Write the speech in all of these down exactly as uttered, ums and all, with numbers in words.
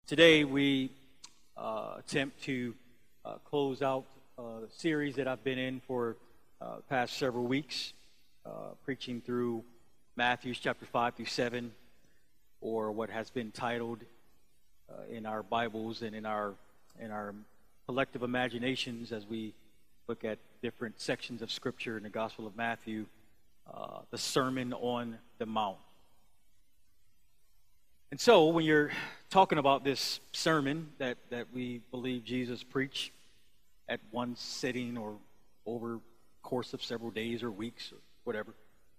Today we uh, attempt to uh, close out a series that I've been in for uh, the past several weeks, uh, preaching through Matthew chapter five through seven, or what has been titled uh, in our Bibles and in our in our collective imaginations as we look at different sections of Scripture in the Gospel of Matthew, uh, the Sermon on the Mount. And so when you're talking about this sermon that, that we believe Jesus preached at one sitting or over the course of several days or weeks or whatever,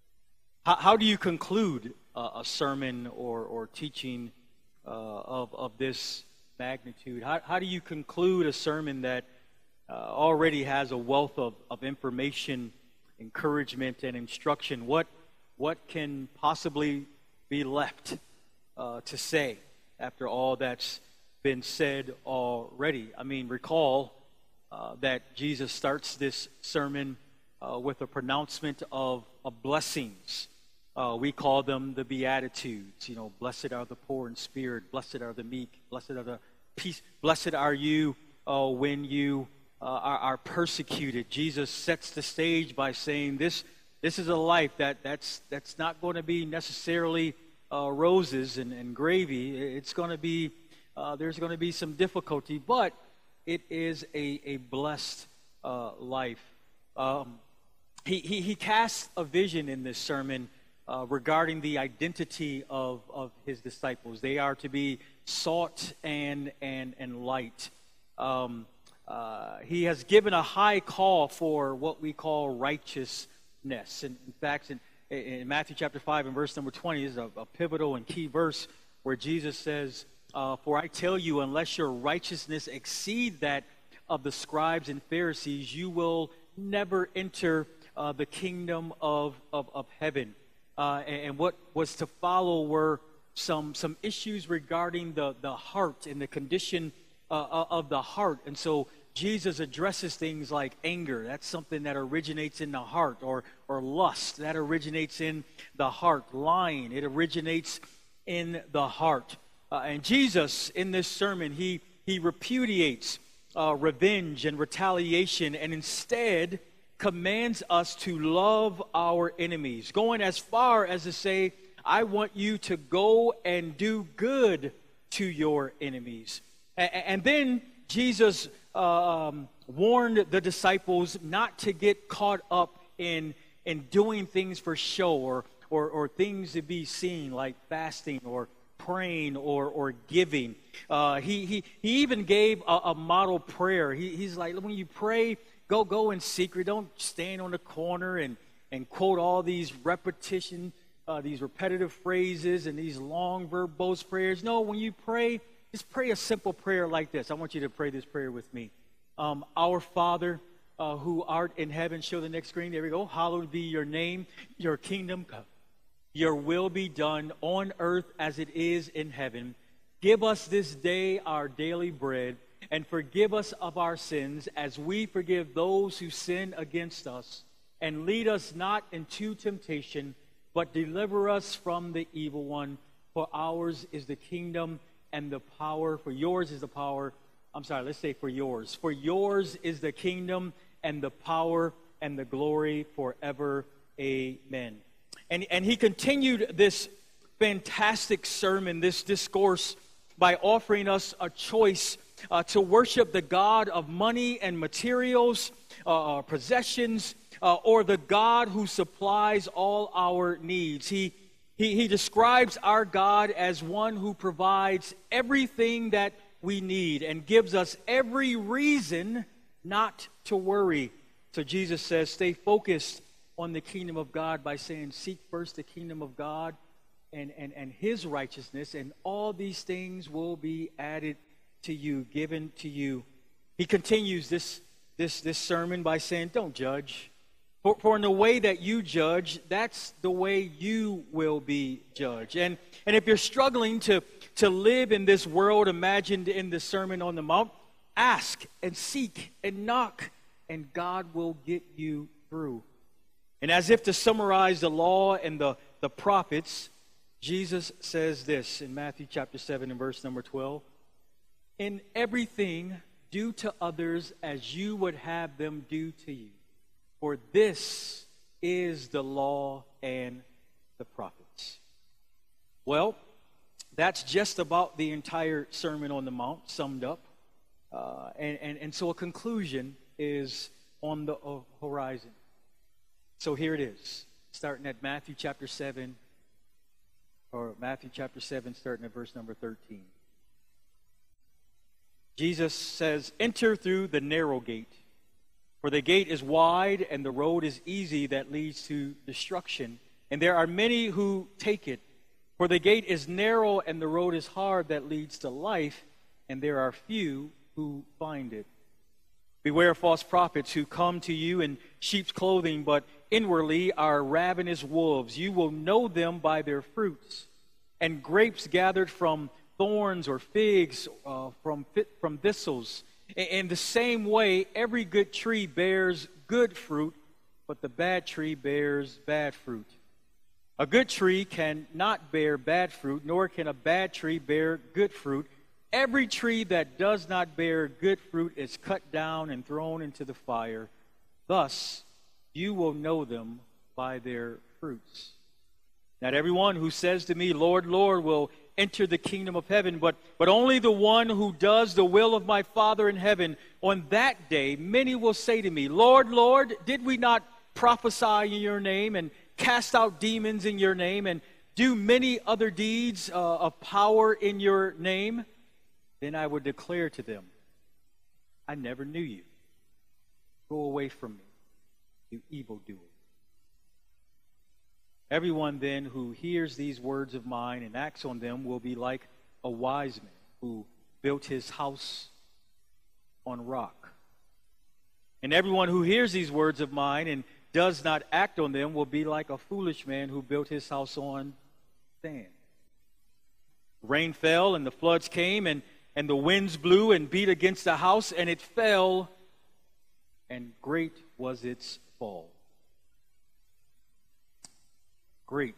how, how do you conclude a, a sermon or, or teaching uh, of, of this magnitude? How, how do you conclude a sermon that uh, already has a wealth of, of information, encouragement, and instruction? What, what can possibly be left Uh, to say after all that's been said already? I mean, recall uh, that Jesus starts this sermon uh, with a pronouncement of, of blessings. Uh, we call them the Beatitudes. You know, blessed are the poor in spirit, blessed are the meek, blessed are the peace, blessed are you uh, when you uh, are, are persecuted. Jesus sets the stage by saying this: this is a life that that's that's not going to be necessarily Uh, roses and, and gravy. It's going to be, uh, there's going to be some difficulty, but it is a, a blessed uh, life. Um, he, he, he casts a vision in this sermon uh, regarding the identity of, of his disciples. They are to be salt and, and, and light. Um, uh, he has given a high call for what we call righteousness. And in fact, in In Matthew chapter five and verse number twenty is a, a pivotal and key verse where Jesus says, uh, "For I tell you, unless your righteousness exceed that of the scribes and Pharisees, you will never enter uh, the kingdom of, of, of heaven." Uh, and, and what was to follow were some, some issues regarding the, the heart and the condition uh, of the heart. And so Jesus addresses things like anger. That's something that originates in the heart. Or, or lust. That originates in the heart. Lying. It originates in the heart. Uh, and Jesus, in this sermon, he, he repudiates uh, revenge and retaliation and instead commands us to love our enemies, going as far as to say, I want you to go and do good to your enemies. And, and then Jesus um, warned the disciples not to get caught up in in doing things for show or or, or things to be seen, like fasting or praying or or giving. Uh, he he he even gave a, a model prayer. He, he's like, when you pray, go go in secret. Don't stand on the corner and and quote all these repetition, uh, these repetitive phrases and these long verbose prayers. No, when you pray, just pray a simple prayer like this. I want you to pray this prayer with me. Um, Our Father, uh, who art in heaven. Show the next screen. There we go. Hallowed be your name. Your kingdom come. Your will be done on earth as it is in heaven. Give us this day our daily bread, and forgive us of our sins as we forgive those who sin against us. And lead us not into temptation, but deliver us from the evil one. For ours is the kingdom and the power. For yours is the power. I'm sorry, let's say for yours. For yours is the kingdom and the power and the glory forever. Amen. And, and he continued this fantastic sermon, this discourse, by offering us a choice uh, to worship the God of money and materials, uh, possessions, uh, or the God who supplies all our needs. He He, he describes our God as one who provides everything that we need and gives us every reason not to worry. So Jesus says, stay focused on the kingdom of God by saying, seek first the kingdom of God and, and, and his righteousness, and all these things will be added to you, given to you. He continues this, this, this sermon by saying, don't judge. For, for in the way that you judge, that's the way you will be judged. And, and if you're struggling to, to live in this world imagined in the Sermon on the Mount, ask and seek and knock, and God will get you through. And as if to summarize the law and the, the prophets, Jesus says this in Matthew chapter seven and verse number twelve. In everything, do to others as you would have them do to you. For this is the law and the prophets. Well, that's just about the entire Sermon on the Mount summed up. Uh, and, and, and so a conclusion is on the uh, horizon. So here it is, starting at Matthew chapter seven, or Matthew chapter seven, starting at verse number thirteen. Jesus says, "Enter through the narrow gate, for the gate is wide and the road is easy that leads to destruction, and there are many who take it. For the gate is narrow and the road is hard that leads to life, and there are few who find it. Beware of false prophets who come to you in sheep's clothing, but inwardly are ravenous wolves. You will know them by their fruits. And grapes gathered from thorns or figs uh, from from thistles. In the same way, every good tree bears good fruit, but the bad tree bears bad fruit. A good tree cannot bear bad fruit, nor can a bad tree bear good fruit. Every tree that does not bear good fruit is cut down and thrown into the fire. Thus, you will know them by their fruits. Not everyone who says to me, 'Lord, Lord,' will enter the kingdom of heaven, but, but only the one who does the will of my Father in heaven. On that day, many will say to me, 'Lord, Lord, did we not prophesy in your name and cast out demons in your name and do many other deeds uh, of power in your name?' Then I would declare to them, 'I never knew you. Go away from me, you evildoers.' Everyone then who hears these words of mine and acts on them will be like a wise man who built his house on rock. And everyone who hears these words of mine and does not act on them will be like a foolish man who built his house on sand. Rain fell and the floods came and, and the winds blew and beat against the house, and it fell, and great was its fall." Great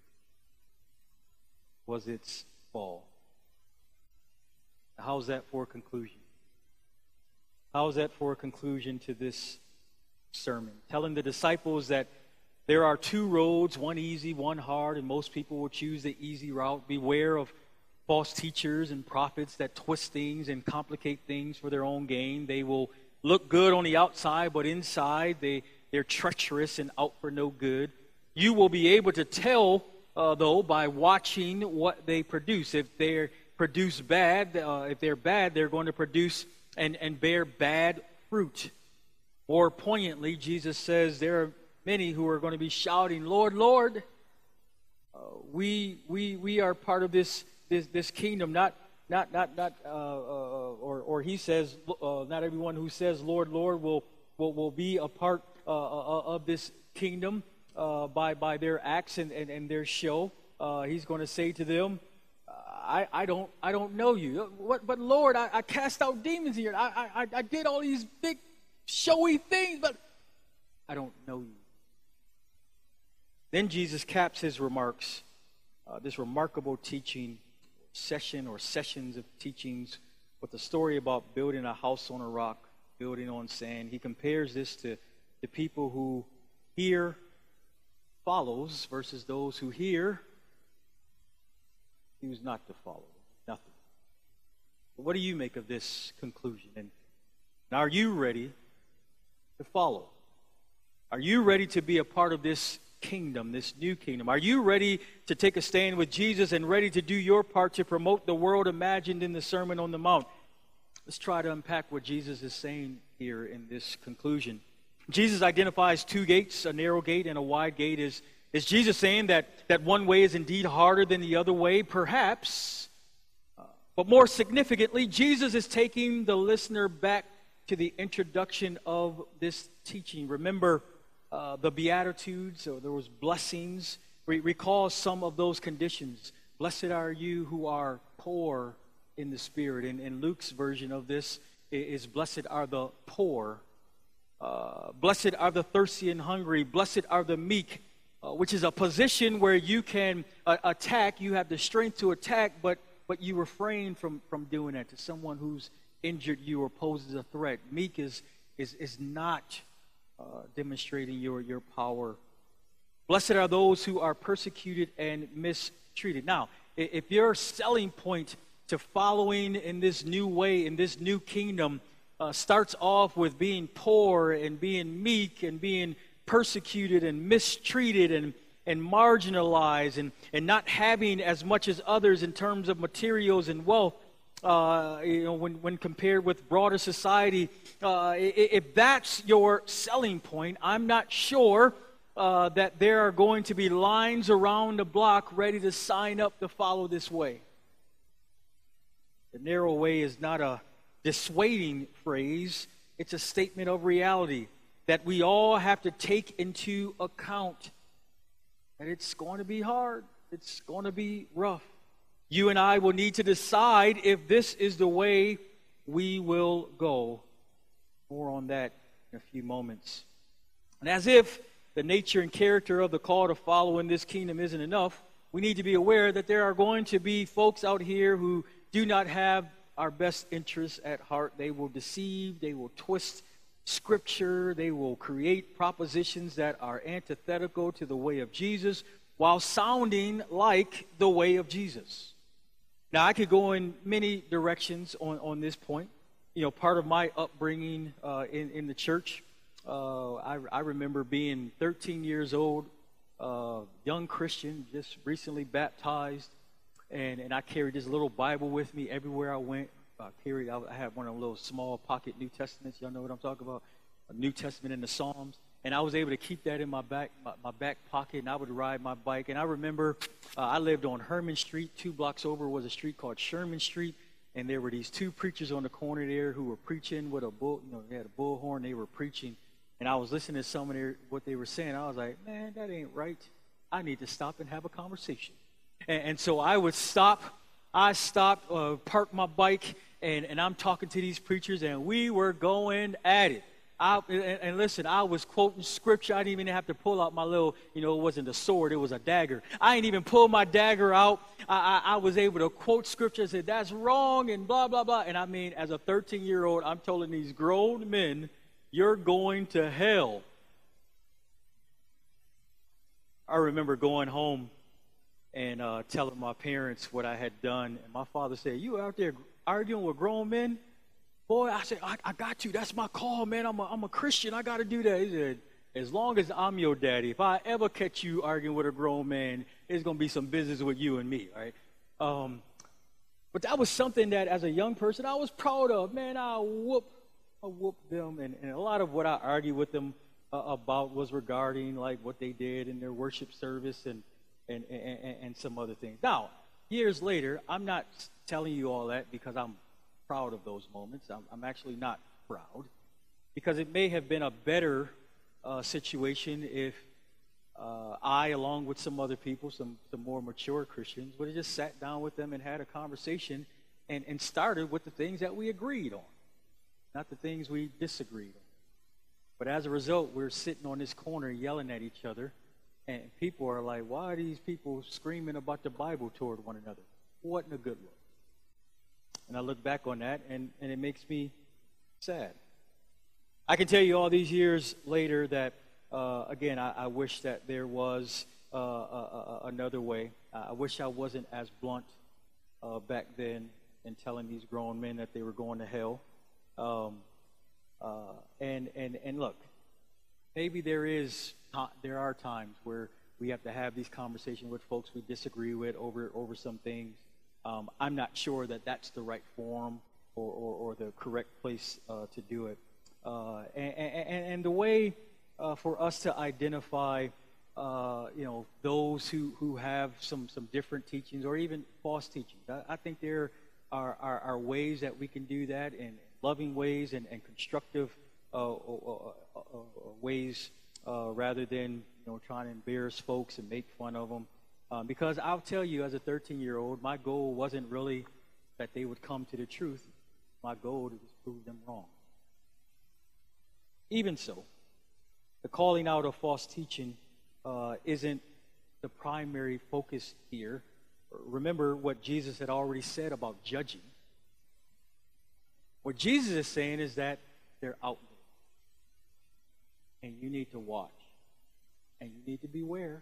was its fall. How's that for a conclusion? How's that for a conclusion to this sermon? Telling the disciples that there are two roads, one easy, one hard, and most people will choose the easy route. Beware of false teachers and prophets that twist things and complicate things for their own gain. They will look good on the outside, but inside they, they're treacherous and out for no good. You will be able to tell, uh, though, by watching what they produce. If they produce bad, uh, if they're bad, they're going to produce and, and bear bad fruit. More poignantly, Jesus says there are many who are going to be shouting, "Lord, Lord, uh, we we we are part of this this this kingdom." Not not not not uh, uh, or or he says, uh, not everyone who says, "Lord, Lord," will will will be a part uh, of this kingdom. Uh, by by their acts and, and, and their show. Uh, he's going to say to them, I, I don't I don't know you. What, but Lord, I, I cast out demons here. I, I, I did all these big showy things, but I don't know you. Then Jesus caps his remarks, uh, this remarkable teaching session or sessions of teachings with the story about building a house on a rock, building on sand. He compares this to the people who hear follows versus those who hear, choose not to follow. Nothing. But what do you make of this conclusion? And, and are you ready to follow? Are you ready to be a part of this kingdom, this new kingdom? Are you ready to take a stand with Jesus and ready to do your part to promote the world imagined in the Sermon on the Mount? Let's try to unpack what Jesus is saying here in this conclusion. Jesus identifies two gates, a narrow gate and a wide gate. Is, is Jesus saying that, that one way is indeed harder than the other way? Perhaps. Uh, but more significantly, Jesus is taking the listener back to the introduction of this teaching. Remember uh, the Beatitudes, so there was blessings. Re- recall some of those conditions. Blessed are you who are poor in the spirit. And in Luke's version of this is blessed are the poor. Uh, blessed are the thirsty and hungry. Blessed are the meek, uh, which is a position where you can uh, attack. You have the strength to attack, but but you refrain from, from doing that to someone who's injured you or poses a threat. Meek is, is, is not uh, demonstrating your, your power. Blessed are those who are persecuted and mistreated. Now, if your selling point to following in this new way, in this new kingdom, uh, starts off with being poor and being meek and being persecuted and mistreated and, and marginalized and, and not having as much as others in terms of materials and wealth, uh, you know, when, when compared with broader society, uh, if that's your selling point, I'm not sure Uh, that there are going to be lines around the block ready to sign up to follow this way. The narrow way is not a dissuading phrase. It's a statement of reality that we all have to take into account. And it's going to be hard. It's going to be rough. You and I will need to decide if this is the way we will go. More on that in a few moments. And as if the nature and character of the call to follow in this kingdom isn't enough, we need to be aware that there are going to be folks out here who do not have our best interests at heart. They will deceive, they will twist Scripture, they will create propositions that are antithetical to the way of Jesus while sounding like the way of Jesus. Now, I could go in many directions on, on this point. You know, part of my upbringing uh, in, in the church, Uh, I, I remember being thirteen years old, uh, young Christian, just recently baptized, and, and I carried this little Bible with me everywhere I went. I carried, I, I had one of those little small pocket New Testaments. Y'all know what I'm talking about? A New Testament and the Psalms. And I was able to keep that in my back, my, my back pocket, and I would ride my bike. And I remember uh, I lived on Herman Street. Two blocks over was a street called Sherman Street. And there were these two preachers on the corner there who were preaching with a bull, you know, they had a bullhorn. They were preaching. And I was listening to some of their, what they were saying. I was like, man, that ain't right. I need to stop and have a conversation. And, and so I would stop. I stopped, uh, parked my bike, and, and I'm talking to these preachers, and we were going at it. I, and, and listen, I was quoting Scripture. I didn't even have to pull out my little, you know, it wasn't a sword, it was a dagger. I didn't even pull my dagger out. I, I, I was able to quote Scripture and say, that's wrong, and blah, blah, blah. And I mean, as a thirteen-year-old, I'm telling these grown men, you're going to hell. I remember going home and uh, telling my parents what I had done. And my father said, you out there arguing with grown men? Boy, I said, I, I got to. That's my call, man. I'm a, I'm a Christian. I got to do that. He said, as long as I'm your daddy, if I ever catch you arguing with a grown man, there's going to be some business with you and me, right? Um, but that was something that as a young person I was proud of. Man, I whoop. I whooped them, and, and a lot of what I argued with them uh, about was regarding like what they did in their worship service and and, and and some other things. Now, years later, I'm not telling you all that because I'm proud of those moments. I'm, I'm actually not proud, because it may have been a better uh, situation if uh, I, along with some other people, some, some more mature Christians, would have just sat down with them and had a conversation and, and started with the things that we agreed on, not the things we disagreed on. But as a result, we're sitting on this corner yelling at each other, and people are like, why are these people screaming about the Bible toward one another? Wasn't a good look. And I look back on that, and, and it makes me sad. I can tell you all these years later that, uh, again, I, I wish that there was uh, a, a, another way. I wish I wasn't as blunt uh, back then in telling these grown men that they were going to hell. Um, uh, and, and, and look, maybe there is there are times where we have to have these conversations with folks we disagree with over over some things. Um, I'm not sure that that's the right forum or, or, or the correct place uh, to do it. Uh, and, and, and the way uh, for us to identify, uh, you know, those who, who have some, some different teachings or even false teachings. I, I think there are, are, are ways that we can do that in loving ways and, and constructive uh, uh, uh, uh, ways uh, rather than, you know, trying to embarrass folks and make fun of them. Um, because I'll tell you, as a thirteen-year-old, my goal wasn't really that they would come to the truth. My goal was to prove them wrong. Even so, the calling out of false teaching uh, isn't the primary focus here. remember what Jesus had already said about judging. What Jesus is saying is that they're out there. And you need to watch. And you need to beware.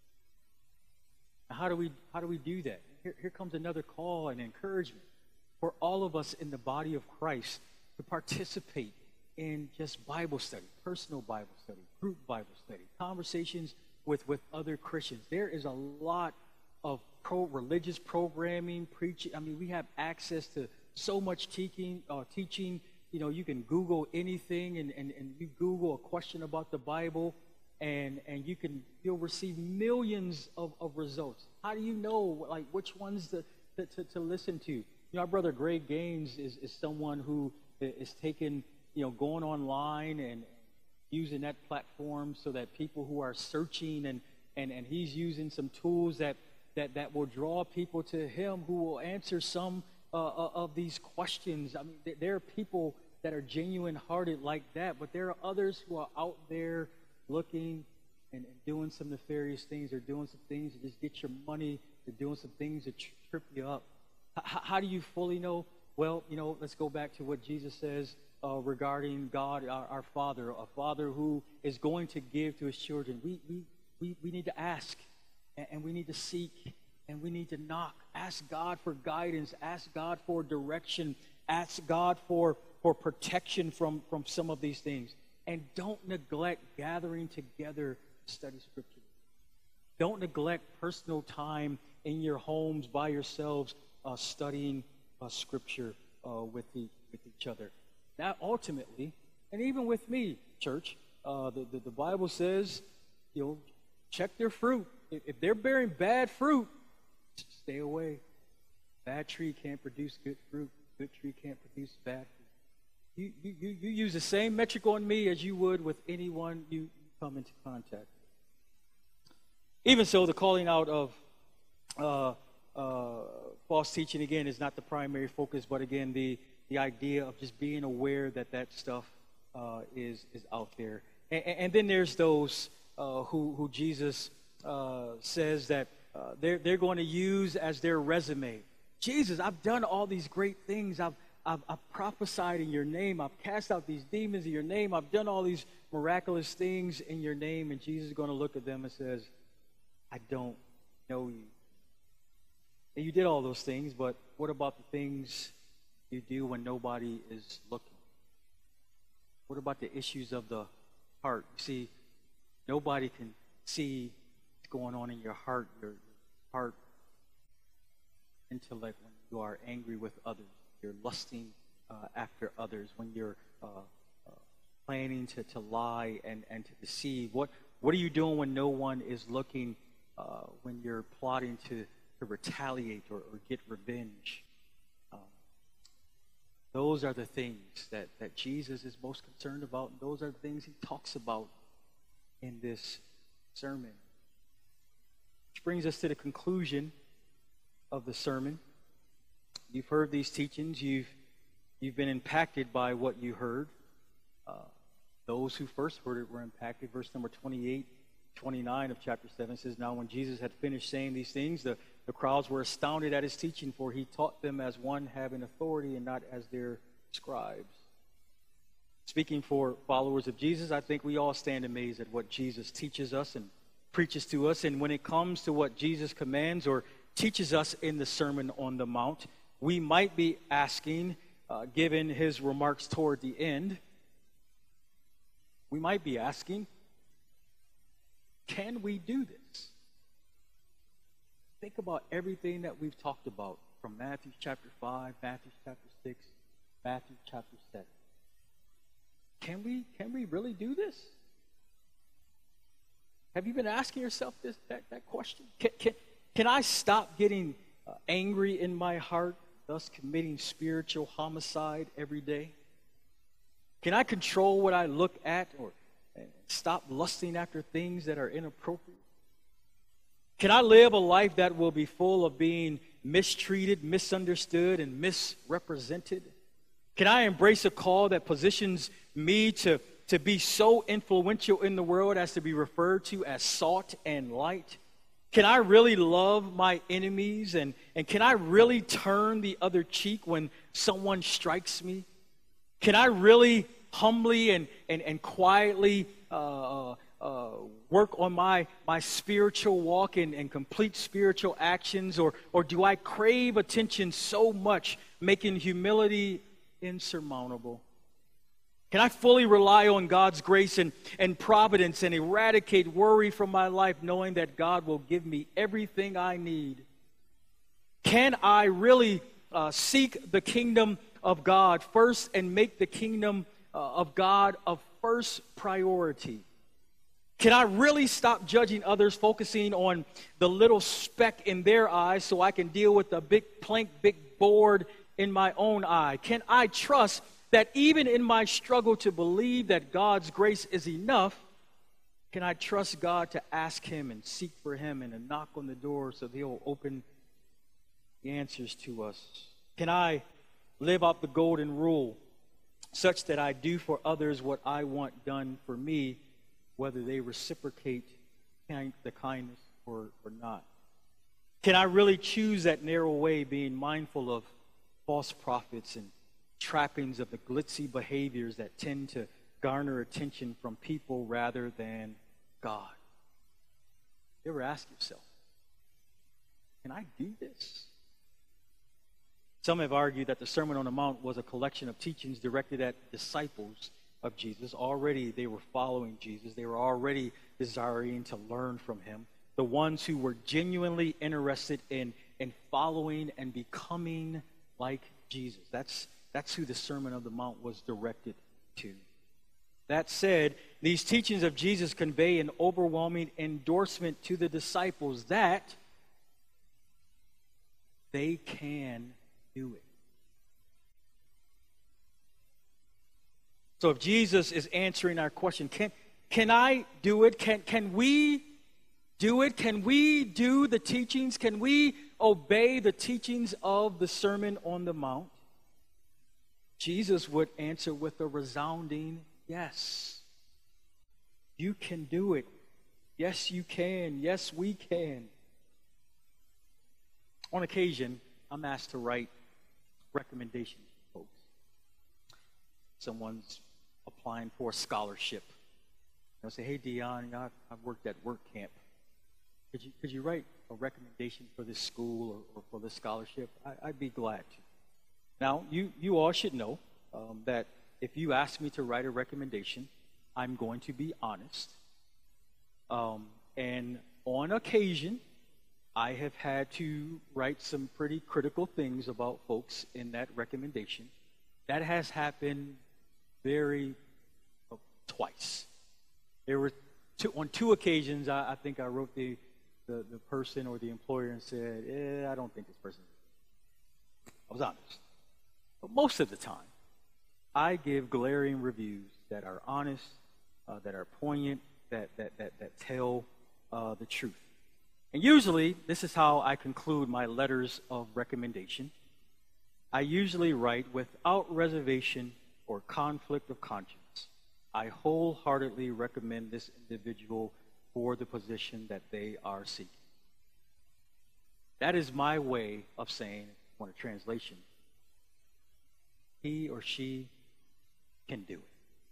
Now, how do we how do we do that? Here, here comes another call and encouragement for all of us in the body of Christ to participate in just Bible study, personal Bible study, group Bible study, conversations with, with other Christians. There is a lot of pro religious programming, preaching. I mean, we have access to so much teaching. Uh, teaching. You know, you can Google anything, and, and, and you Google a question about the Bible, and and you can you'll receive millions of, of results. How do you know like which ones to to, to, to listen to? You know, our brother Greg Gaines is, is someone who is taking, you know, going online and using that platform so that people who are searching, and, and, and he's using some tools that, that, that will draw people to him who will answer some uh, of these questions. I mean, there are people that are genuine-hearted like that, but there are others who are out there looking and, and doing some nefarious things. They're doing some things to just get your money. They're doing some things to trip you up. H- how do you fully know? Well, you know, let's go back to what Jesus says uh, regarding God, our, our Father, a Father who is going to give to his children. We, we, we, we need to ask, and, and we need to seek, and we need to knock. Ask God for guidance. Ask God for direction. Ask God for, for protection from, from some of these things. And don't neglect gathering together to study Scripture. Don't neglect personal time in your homes by yourselves uh, studying Uh, scripture uh, with, the, with each other. That ultimately, and even with me, church, uh, the, the, the Bible says, you know, check their fruit. If, if they're bearing bad fruit, stay away. Bad tree can't produce good fruit. Good tree can't produce bad fruit. You, you, you, you use the same metric on me as you would with anyone you come into contact with. Even so, the calling out of uh, Uh, false teaching, again, is not the primary focus, but again, the, the idea of just being aware that that stuff uh, is, is out there. And, and then there's those uh, who, who Jesus uh, says that uh, they're, they're going to use as their resume. Jesus, I've done all these great things. I've, I've, I've prophesied in your name. I've cast out these demons in your name. I've done all these miraculous things in your name. And Jesus is going to look at them and says, I don't know you. And you did all those things, but what about the things you do when nobody is looking? What about the issues of the heart? You see, nobody can see what's going on in your heart, your heart intellect, when you are angry with others, you're lusting uh, after others, when you're uh, uh, planning to, to lie and, and to deceive. What, what are you doing when no one is looking, uh, when you're plotting to to retaliate or, or get revenge? Um, those are the things that, that Jesus is most concerned about, and those are the things he talks about in this sermon. Which brings us to the conclusion of the sermon. You've heard these teachings. You've, you've been impacted by what you heard. Uh, those who first heard it were impacted. Verse number twenty-eight, twenty-nine of chapter seven says, Now when Jesus had finished saying these things, the The crowds were astounded at his teaching, for he taught them as one having authority and not as their scribes. Speaking for followers of Jesus, I think we all stand amazed at what Jesus teaches us and preaches to us. And when it comes to what Jesus commands or teaches us in the Sermon on the Mount, we might be asking, uh, given his remarks toward the end, we might be asking, can we do this? Think about everything that we've talked about from Matthew chapter five, Matthew chapter six, Matthew chapter seven. Can we, can we really do this? Have you been asking yourself this that, that question? Can, can, can I stop getting uh, angry in my heart, thus committing spiritual homicide every day? Can I control what I look at or uh, stop lusting after things that are inappropriate? Can I live a life that will be full of being mistreated, misunderstood, and misrepresented? Can I embrace a call that positions me to, to be so influential in the world as to be referred to as salt and light? Can I really love my enemies? And, and can I really turn the other cheek when someone strikes me? Can I really humbly and, and, and quietly uh, uh, work on my, my spiritual walk and, and complete spiritual actions? Or, or do I crave attention so much, making humility insurmountable? Can I fully rely on God's grace and, and providence and eradicate worry from my life, knowing that God will give me everything I need? Can I really uh, seek the kingdom of God first and make the kingdom uh, of God a first priority? Can I really stop judging others, focusing on the little speck in their eyes so I can deal with the big plank, big board in my own eye? Can I trust that even in my struggle to believe that God's grace is enough, can I trust God to ask him and seek for him and to knock on the door so that he'll open the answers to us? Can I live out the golden rule such that I do for others what I want done for me, whether they reciprocate the kindness or, or not? Can I really choose that narrow way, being mindful of false prophets and trappings of the glitzy behaviors that tend to garner attention from people rather than God? You ever ask yourself, can I do this? Some have argued that the Sermon on the Mount was a collection of teachings directed at disciples of Jesus. Already they were following Jesus. They were already desiring to learn from him. The ones who were genuinely interested in, in following and becoming like Jesus. That's That's who the Sermon on the Mount was directed to. That said, these teachings of Jesus convey an overwhelming endorsement to the disciples that they can do it. So if Jesus is answering our question, can, can I do it? Can, can we do it? Can we do the teachings? Can we obey the teachings of the Sermon on the Mount? Jesus would answer with a resounding yes. You can do it. Yes, you can. Yes, we can. On occasion, I'm asked to write recommendations for folks. Someone's applying for a scholarship. They'll say, hey, Dion, I've, I've worked at work camp. Could you, could you write a recommendation for this school or, or for this scholarship? I, I'd be glad to. Now, you, you all should know um, that if you ask me to write a recommendation, I'm going to be honest. Um, and on occasion, I have had to write some pretty critical things about folks in that recommendation. That has happened very uh, twice. There were two, on two occasions, I, I think I wrote the, the, the person or the employer and said, eh, I don't think this person. I was honest. But most of the time, I give glaring reviews that are honest, uh, that are poignant, that that that, that tell uh, the truth. And usually, this is how I conclude my letters of recommendation. I usually write, without reservation or conflict of conscience, I wholeheartedly recommend this individual for the position that they are seeking. That is my way of saying, I want a translation, he or she can do it.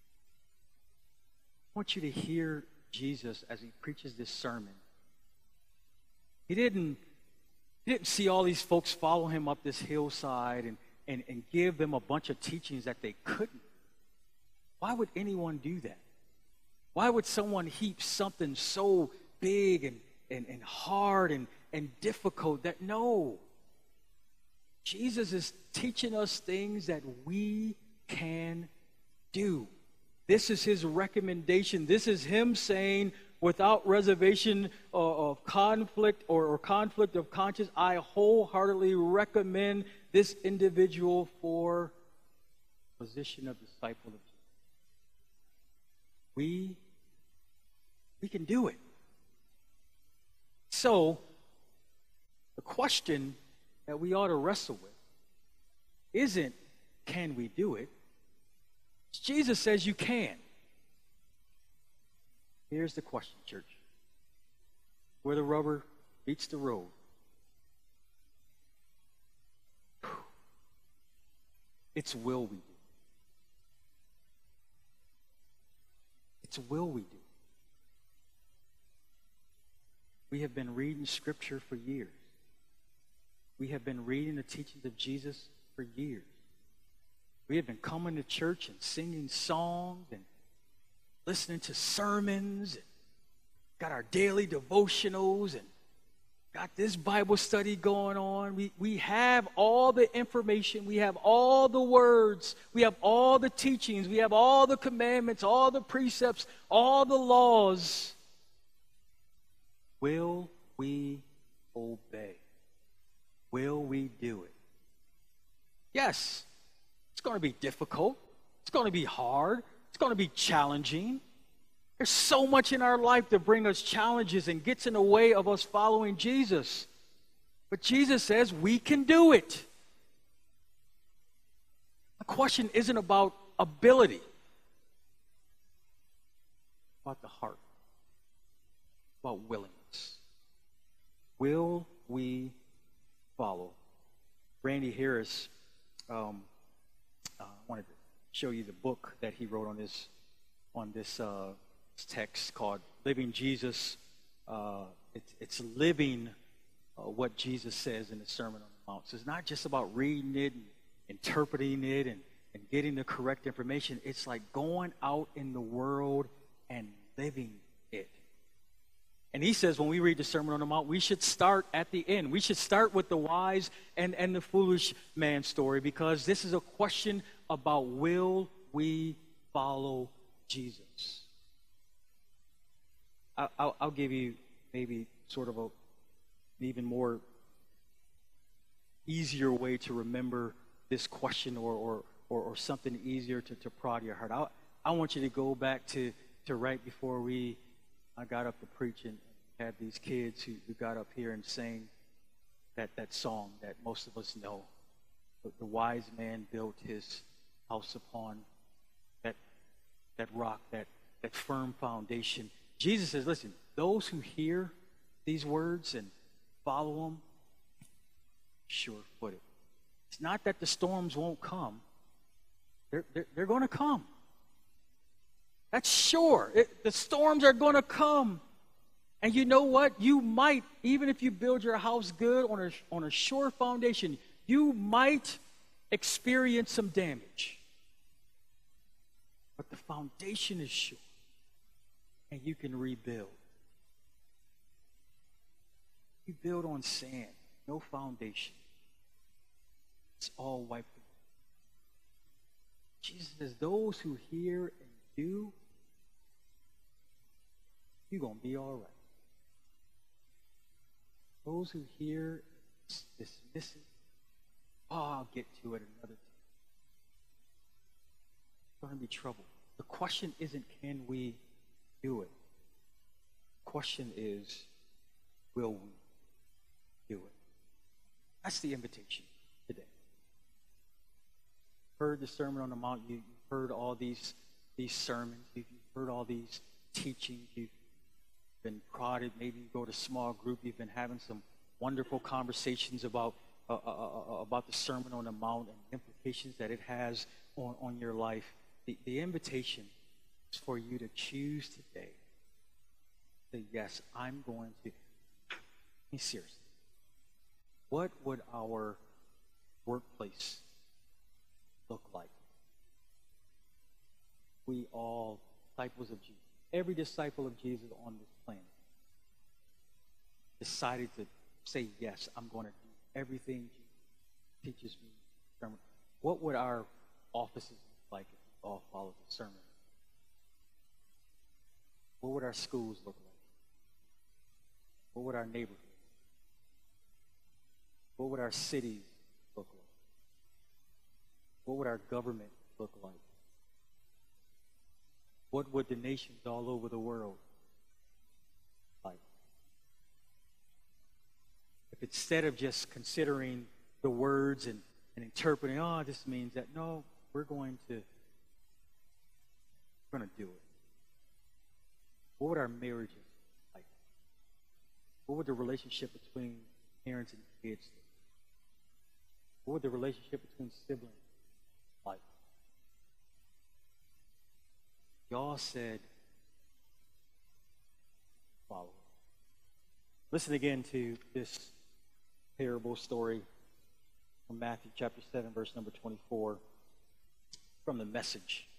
I want you to hear Jesus as he preaches this sermon. He didn't, he didn't see all these folks follow him up this hillside and, and, and give them a bunch of teachings that they couldn't. Why would anyone do that? Why would someone heap something so big and, and, and hard and, and difficult that no? Jesus is teaching us things that we can do. This is his recommendation. This is him saying, without reservation of conflict or, or conflict of conscience, I wholeheartedly recommend this individual for the position of disciple of Jesus. We, we can do it. So, the question that we ought to wrestle with isn't, can we do it? Jesus says you can. Here's the question, church. Where the rubber meets the road. It's will we do. It's will we do. We have been reading Scripture for years. We have been reading the teachings of Jesus for years. We have been coming to church and singing songs and listening to sermons, and got our daily devotionals, and got this Bible study going on. We, we have all the information. We have all the words. We have all the teachings. We have all the commandments, all the precepts, all the laws. Will we obey? Will we do it? Yes, it's going to be difficult. It's going to be hard. It's going to be challenging. There's so much in our life to bring us challenges and gets in the way of us following Jesus. But Jesus says we can do it. The question isn't about ability, it's about the heart, about willingness. Will we follow? Randy Harris um, uh, wanted to show you the book that he wrote on this on this uh, text called "Living Jesus." Uh, it's, it's living uh, what Jesus says in the Sermon on the Mount. So it's not just about reading it and interpreting it and, and getting the correct information. It's like going out in the world and living it. And he says when we read the Sermon on the Mount, we should start at the end. We should start with the wise and, and the foolish man story, because this is a question about will we follow Jesus. I, I'll, I'll give you maybe sort of a, an even more easier way to remember this question, or, or, or, or something easier to, to prod your heart. I, I want you to go back to, to right before we I got up to preach and had these kids who, who got up here and sang that, that song that most of us know. The, the wise man built his house upon that, that rock, that, that firm foundation. Jesus says, listen, those who hear these words and follow them, sure-footed. It's not that the storms won't come. They're, they're, they're going to come. That's sure. It, the storms are going to come. And you know what? You might, even if you build your house good on a, on a sure foundation, you might experience some damage. But the foundation is sure. And you can rebuild. You build on sand, no foundation. It's all wiped away. Jesus says, those who hear and do, you're going to be all right. Those who hear, dismiss it, oh, I'll get to it another time. It's going to be trouble. The question isn't, can we do it? The question is, will we do it? That's the invitation today. Heard the Sermon on the Mount. You, you've heard all these these sermons. You've heard all these teachings. You've been prodded. Maybe you go to small group. You've been having some wonderful conversations about uh, uh, uh, about the Sermon on the Mount and implications that it has on, on your life. The, the invitation is for you to choose today. Say, yes, I'm going to. Be serious. What would our workplace look like? We all disciples of Jesus. Every disciple of Jesus on this planet decided to say, yes, I'm going to do everything Jesus teaches me. What would our offices look like if we all followed the sermon? What would our schools look like? What would our neighborhoods? What would our cities look like? What would our government look like? What would the nations all over the world like? If instead of just considering the words and, and interpreting, oh, this means that, no, we're going to we're going to do it. What would our marriages like? What would the relationship between parents and kids be? What would the relationship between siblings be like? Y'all said, follow. Listen again to this parable story from Matthew chapter seven, verse number twenty-four, from the Message.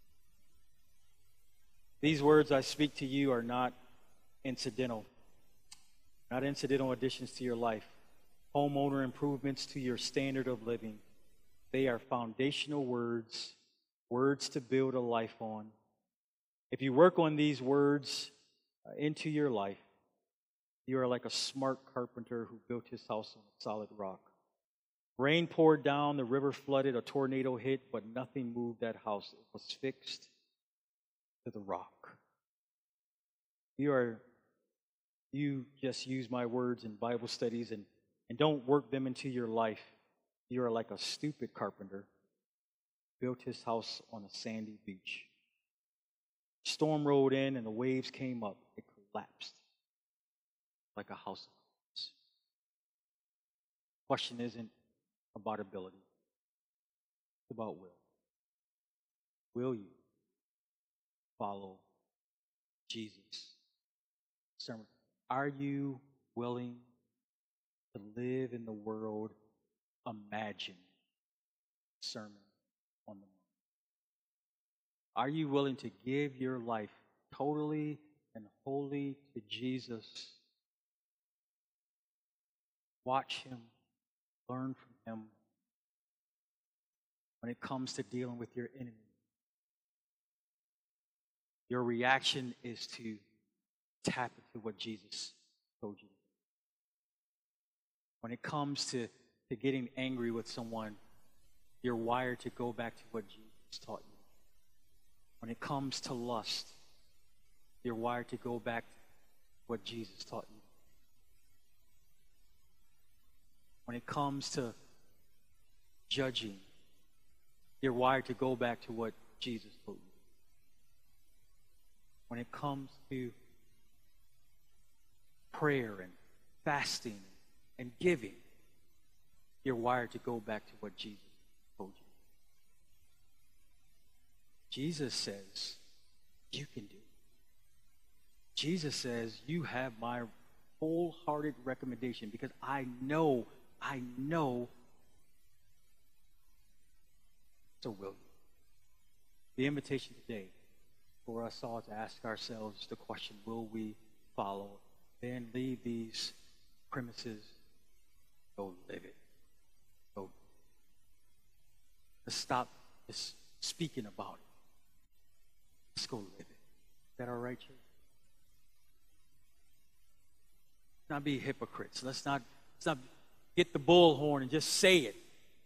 These words I speak to you are not incidental, not incidental additions to your life, homeowner improvements to your standard of living. They are foundational words, words to build a life on. If you work on these words uh, into your life, you are like a smart carpenter who built his house on a solid rock. Rain poured down, the river flooded, a tornado hit, but nothing moved that house. It was fixed to the rock. You are, you just use my words in Bible studies and, and don't work them into your life. You are like a stupid carpenter who built his house on a sandy beach. Storm rolled in and the waves came up. It collapsed like a house of cards. Question isn't about ability. It's about will. Will you follow Jesus? Sermon. Are you willing to live in the world imagine Sermon on the Mount? Are you willing to give your life totally and wholly to Jesus? Watch him, learn from him when it comes to dealing with your enemy. Your reaction is to tap into what Jesus told you to do. When it comes to, to getting angry with someone, you're wired to go back to what Jesus taught you. When it comes to lust, you're wired to go back to what Jesus taught you. When it comes to judging, you're wired to go back to what Jesus told you. When it comes to prayer and fasting and giving, you're wired to go back to what Jesus told you. Jesus says, you can do it. Jesus says, you have my wholehearted recommendation because I know, I know, so will you. The invitation today for us all to ask ourselves the question, will we follow? Then leave these premises, go live it. Go. Let's stop just speaking about it. Let's go live it. Is that all right, church? Let's not be hypocrites. Let's not, let's not get the bullhorn and just say it.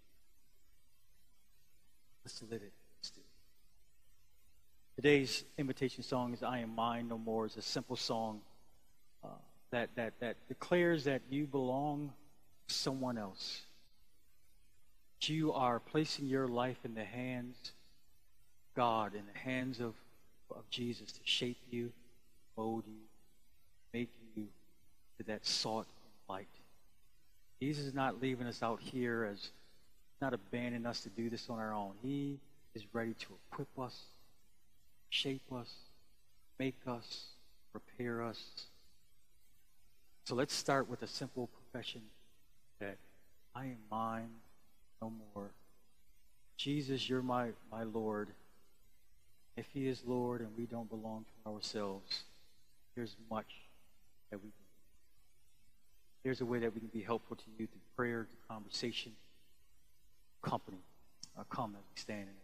Let's live it. Let's do it. Today's invitation song is I Am Mine No More. It's a simple song uh, that, that, that declares that you belong to someone else. You are placing your life in the hands of God, in the hands of, of Jesus to shape you, mold you, make you to that salt and light. Jesus is not leaving us out here as not abandoning us to do this on our own. He is ready to equip us, shape us, make us, prepare us. So let's start with a simple profession that I am mine no more. Jesus, you're my, my Lord. If he is Lord and we don't belong to ourselves, there's much that we can do. Here's a way that we can be helpful to you through prayer, through conversation, company. Uh, come as we stand in